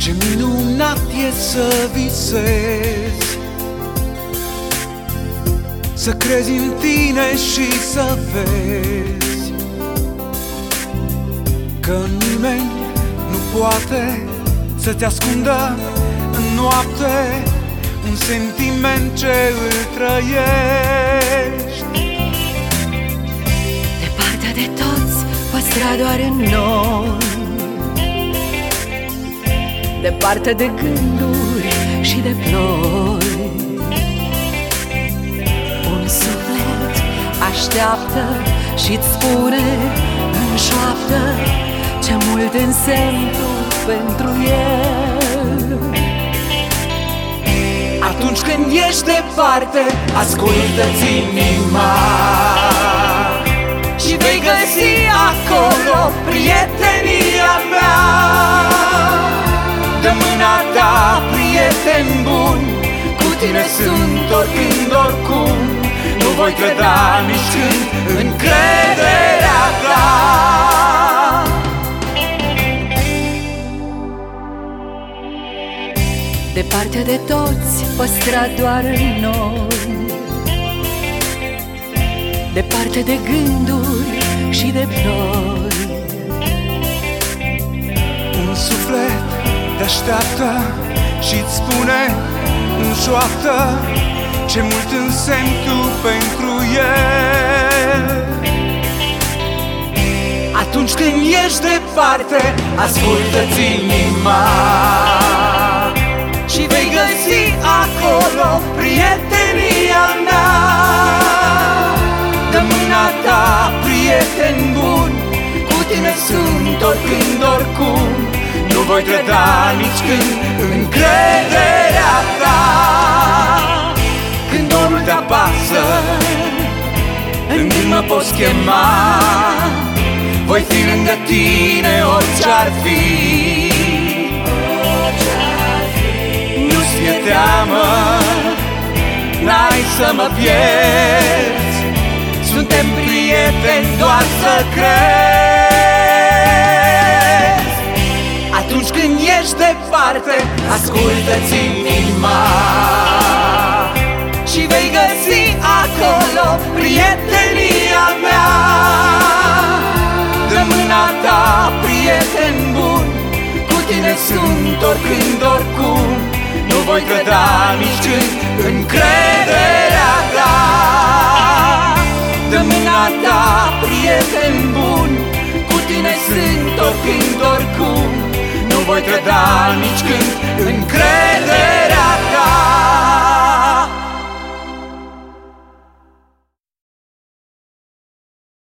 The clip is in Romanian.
Ce minunat e să visezi, să crezi în tine și să vezi că nimeni nu poate să-ți ascundă în noapte un sentiment ce îl trăiești. Departe de toți, păstra doar în noi, departe de gânduri și de ploi. Un suflet așteaptă și-ți spune în șoaptă ce mult însemni tu pentru el. Atunci când ești departe, ascultă-ți inima și vei găsi acolo prietenia mea. Dă mâna ta, prieten bun, cu tine sunt oricând, oricum. Nu voi trăda nici când încrederea ta. Departe de toți, păstra doar în noi, departe de gânduri și de ploi. Un suflet te așteaptă și-ți spune în șoaptă ce mult însemni tu pentru el. Atunci când ești departe, ascultă-ți inima și vei găsi acolo prietenia mea. Dă mâna ta, prieten bun, cu tine sunt oricând, oricum. Nu voi trăda nici când încrederea ta. Când dorul te apasă, în gând mă poți chema. Voi fi lângă tine orice-ar fi. Nu-ți fie teamă, n-ai să mă pierzi. Suntem prieteni, doar să crezi. Atunci când ești departe, ascultă-ți inima și vei găsi acolo prietenia mea. Dă mâna ta, prieten bun, cu tine sunt oricând, oricum. Nu voi trăda nici când încrederea ta. Dă mâna ta, prieten bun, cu tine sunt oricând, oricum. Nu voi trăda nici când încrederea